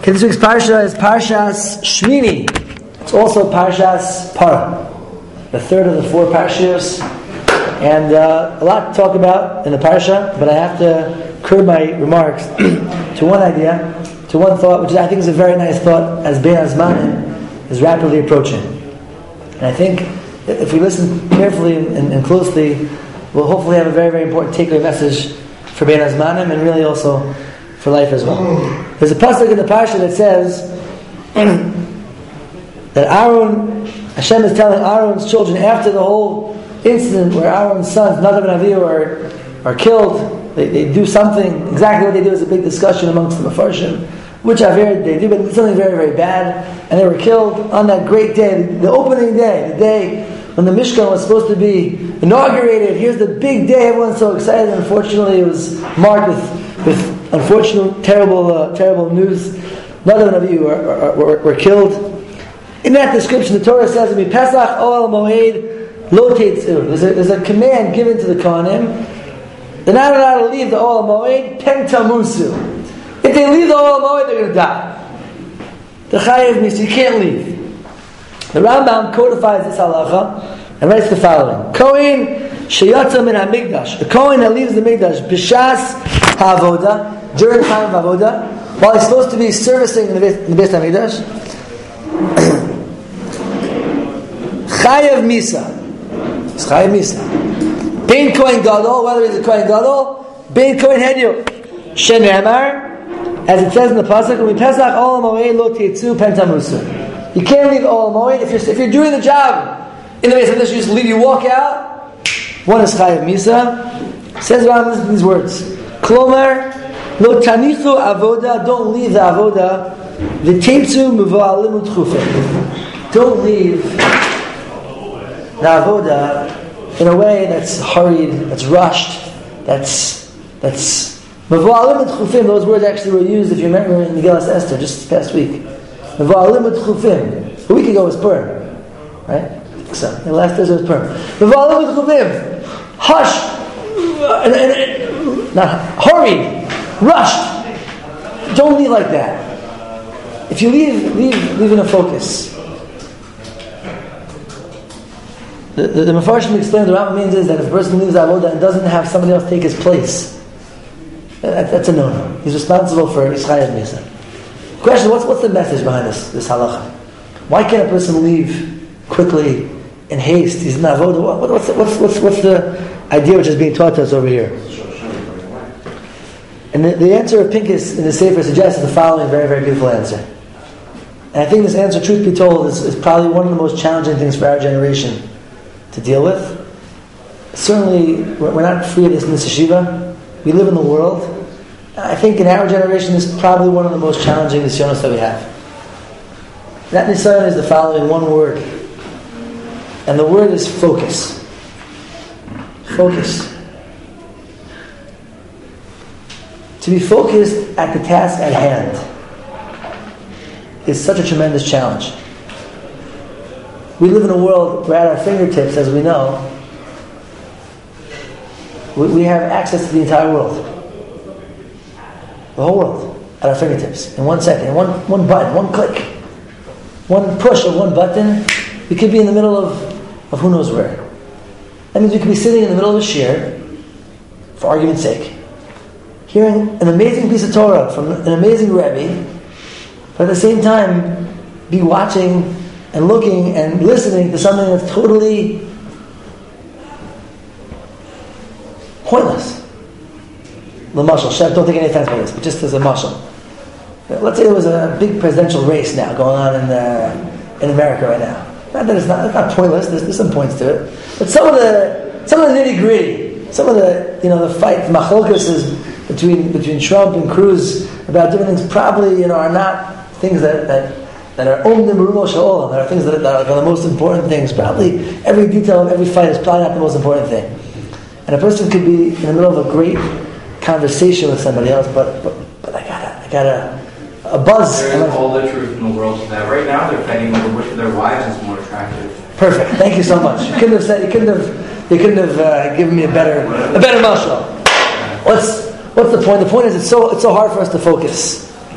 Okay, this week's parsha is Parshas Shmini. It's also Parshas Parah, the third of the four parshas, and a lot to talk about in the parsha. But I have to curb my remarks to one idea, to one thought, which I think is a very nice thought, as Bein Hazmanim is rapidly approaching. And I think if we listen carefully and closely, we'll hopefully have a very, very important takeaway message for Bein Hazmanim and really also for life as well. There's a pasuk in the parsha that says that Aaron, Hashem is telling Aaron's children after the whole incident where Aaron's sons, Nadav and Avihu, are killed. They do something. Exactly what they do is a big discussion amongst the Mefarshim. Which Aver they do, but it's something very, very bad. And they were killed on that great day, the opening day, the day when the Mishkan was supposed to be inaugurated. Here's the big day. Everyone's so excited. Unfortunately, it was marked with unfortunate, terrible news. None of you were killed. In that description, the Torah says, "Pesach Oel Moed Lo Teitzu." There's a command given to the Kohanim. They're not allowed to leave the Oel Moed. Pen Tamusu. If they leave the Oel Moed, they're going to die. The Chayev means you can't leave. The Rambam codifies this halacha and writes the following: Kohen sheyatza min hamikdash. A Kohen that leaves the mikdash b'shas ha'avoda, during the time of avoda, while he's supposed to be servicing in the Beis Hamikdash, chayev misa. It's chayev misa. Bein Kohen gadol, whether he's a Kohen gadol, bein Kohen hedyo. Shenemar, as it says in the pasuk, "When we pesach Oel Moed lo teitzu pen tamusu." You can't leave Oel Moed if you're doing the job in the Beis Hamikdash. You just leave. You walk out. One is chayev misa. Says Rambam these words: Klomar lo tanichu avoda. Don't leave the avoda. The teitzu mevoalim utchufim. Don't leave the avoda in a way that's hurried, that's rushed, that's mevoalim utchufim. Those words actually were used, if you remember, in Megillas Esther just this past week. Mevoalim utchufim. A week ago was Purim, right? So the last Thursday was Purim. Mevoalim utchufim. Hush, not hurried, rushed. Don't leave like that. If you leave in a focus. The Mefarshim explain, the Rambam means is that if a person leaves avoda and doesn't have somebody else take his place, that's a no-no. He's responsible for his chayev misa. Question: what's the message behind this halacha? Why can't a person leave quickly in haste? He's in avoda. What's the idea which is being taught to us over here? And the answer of Pincus in the Sefer suggests the following very, very beautiful answer. And I think this answer, truth be told, is probably one of the most challenging things for our generation to deal with. Certainly, we're not free of this in this yeshiva. We live in the world. I think in our generation, this is probably one of the most challenging nisyonos that we have. That nisyon is the following one word. And the word is focus. Focus. To be focused at the task at hand is such a tremendous challenge. We live in a world where at our fingertips, as we know, we have access to the entire world. The whole world at our fingertips. In 1 second, in one button, one click, one push of one button, we could be in the middle of who knows where. That means we could be sitting in the middle of a shir, for argument's sake, hearing an amazing piece of Torah from an amazing Rebbe, but at the same time be watching and looking and listening to something that's totally pointless. The mashal, Chef, don't take any offense by this, but just as a mashal. Let's say there was a big presidential race now going on in America right now. Not that it's not pointless. There's some points to it, but some of the nitty gritty, some of the fight, the machlokas is between Trump and Cruz about different things. Probably are not things that are omdim rumo sha'olam. That are things that are the most important things. Probably every detail of every fight is probably not the most important thing. And a person could be in the middle of a great conversation with somebody else, but I got a buzz. There is all the truth in the world to that. Right now, they're fighting over which of their wives is more attractive. Perfect. Thank you so much. You couldn't have given me a better mashal. What's the point? The point is it's so hard for us to focus.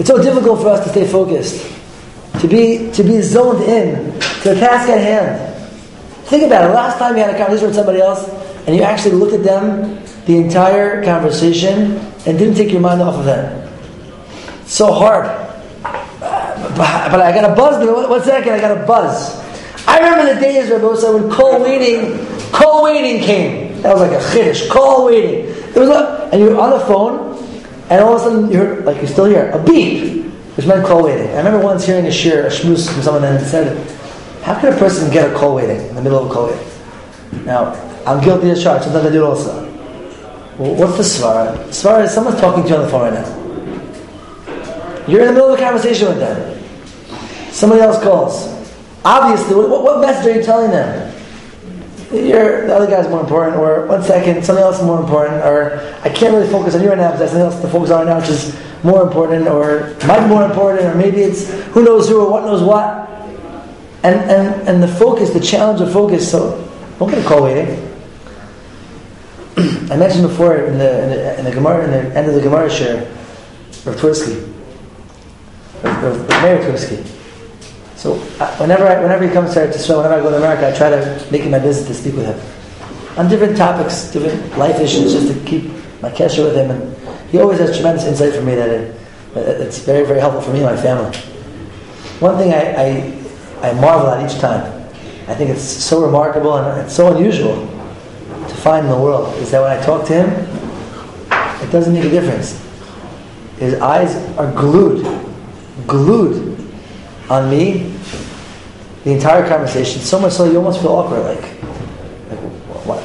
It's so difficult for us to stay focused, to be zoned in to the task at hand. Think about it. Last time you had a conversation with somebody else and you actually looked at them the entire conversation and didn't take your mind off of them. It's so hard. But I got a buzz. One second, I got a buzz. I remember the days, Rabbi Osa, when call waiting came. That was like a chiddush. Call waiting. And you were on the phone, and all of a sudden you heard, like you're still here, a beep, which meant call waiting. I remember once hearing a shmooze from someone that said, how can a person get a call waiting in the middle of a call waiting? Now, I'm guilty as charged. Sometimes I do it also. Well, what's the svara? Svara is someone's talking to you on the phone right now. You're in the middle of a conversation with them. Somebody else calls. Obviously, what message are you telling them? The other guy's more important, or one second, something else is more important, or I can't really focus on you right now because I have something else to focus on right now which is more important, or might be more important, or maybe it's who knows who or what knows what. And the focus, the challenge of focus, so don't get a call waiting. I mentioned before in the Gemara, in the end of the Gemara share, Rav Tversky, Rav Meir Tversky. So whenever he comes to Israel, whenever I go to America, I try to make it my business to speak with him on different topics, different life issues, just to keep my kesher with him. And he always has tremendous insight for me that it's very, very helpful for me and my family. One thing I marvel at each time, I think it's so remarkable and it's so unusual to find in the world, is that when I talk to him, it doesn't make a difference. His eyes are glued on me the entire conversation, so much so you almost feel awkward, like what?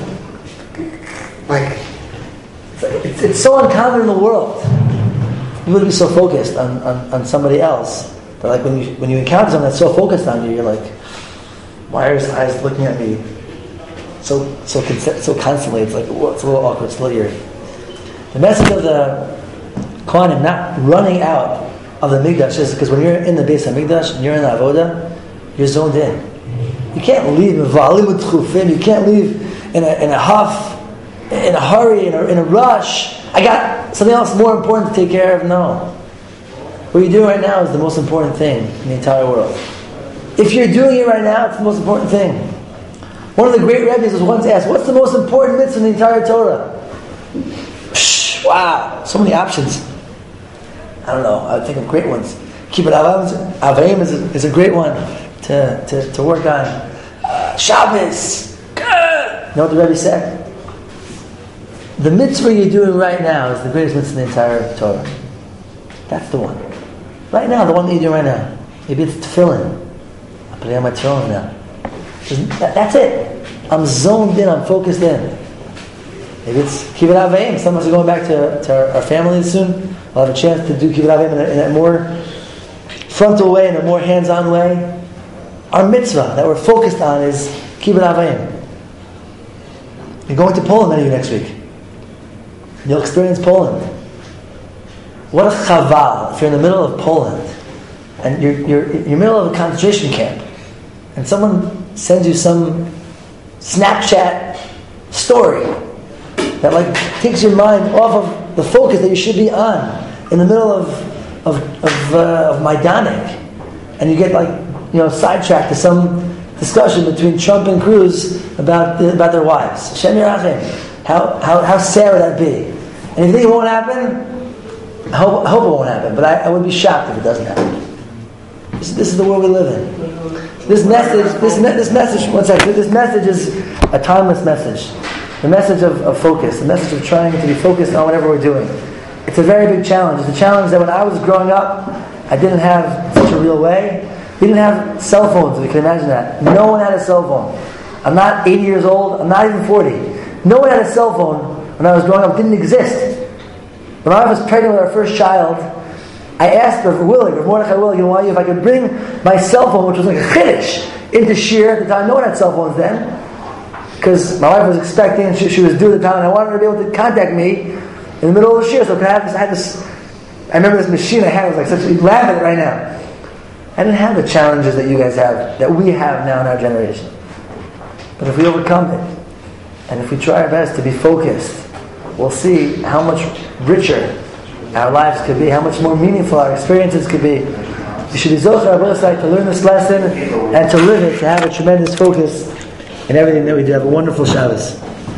Like it's so uncommon in the world. You would be so focused on somebody else that, like, when you encounter someone that's so focused on you, you're like, why are his eyes looking at me so constantly? It's like, it's a little awkward, it's a little eerie. The message of the Kohanim not running out of the Mikdash is because when you're in the Beis HaMikdash and you're in the Avodah, you're zoned in. You can't leave with tchufim. You can't leave in a huff, in a hurry, in a rush. I got something else more important to take care of. No. What you're doing right now is the most important thing in the entire world. If you're doing it right now, it's the most important thing. One of the great rabbis was once asked, what's the most important mitzvah in the entire Torah? Wow, so many options. I don't know, I would think of great ones. Kibbut Avayim is a great one to work on. Shabbos, good! You know what the Rebbe said? The mitzvah you're doing right now is the greatest mitzvah in the entire Torah. That's the one. Right now, the one that you're doing right now. Maybe it's tefillin. I'm putting on my tefillin now. That's it. I'm zoned in, I'm focused in. Maybe it's Kibbut Avayim. Some of us are going back to our families soon. We'll have a chance to do Kibbut Avayim in a more frontal way, in a more hands-on way. Our mitzvah that we're focused on is Kibbut Avayim. You're going to Poland, many of you, next week. You'll experience Poland. What a chaval if you're in the middle of Poland and you're in the middle of a concentration camp and someone sends you some Snapchat story that like takes your mind off of the focus that you should be on in the middle of Majdanek, and you get sidetracked to some discussion between Trump and Cruz about their wives. Hashem Yerachem. How sad would that be? And you think it won't happen? I hope it won't happen, but I would be shocked if it doesn't happen. This is the world we live in. This message. One second. This message is a timeless message. The message of focus. The message of trying to be focused on whatever we're doing. It's a very big challenge. It's a challenge that when I was growing up, I didn't have in such a real way. We didn't have cell phones. If you can imagine that. No one had a cell phone. I'm not 80 years old. I'm not even 40. No one had a cell phone when I was growing up. It didn't exist. When I was pregnant with our first child, I asked Rav Mordechai Willig, if I could bring my cell phone, which was like a chiddush, into Shir at the time. No one had cell phones then, because my wife was expecting, and she was due at the time, and I wanted her to be able to contact me in the middle of the Shir. So could I have this? I remember this machine I had. It was like such. You'd laugh at it right now. I didn't have the challenges that you guys have, that we have now in our generation. But if we overcome it, and if we try our best to be focused, we'll see how much richer our lives could be, how much more meaningful our experiences could be. You should be zocher to learn this lesson and to live it, to have a tremendous focus in everything that we do. Have a wonderful Shabbos.